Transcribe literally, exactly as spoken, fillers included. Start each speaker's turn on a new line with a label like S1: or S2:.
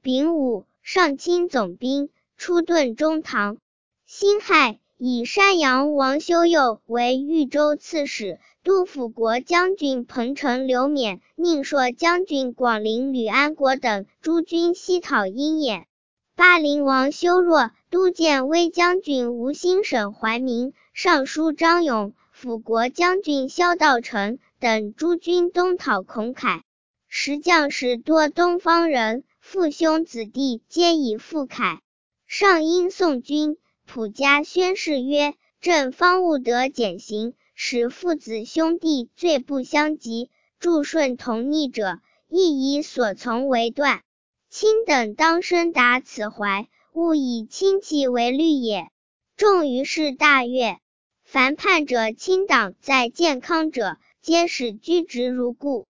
S1: 丙午，上卿总兵，出屯中堂。辛亥，以山阳王修佑为豫州刺史，都辅国将军彭城刘勉、宁朔将军广陵吕安国等诸军西讨鹰眼。巴陵王修若、都监威将军吴兴省怀民、尚书张勇、辅国将军萧道成等诸军东讨孔凯。时将士多东方人，父兄子弟皆以父凯。上因宋军，普加宣誓曰：朕方务得减刑，使父子兄弟罪不相及，助顺同逆者，亦以所从为断。卿等当深达此怀，勿以亲戚为虑也。众于是大悦。凡叛者亲党在健康者，皆使居职如故。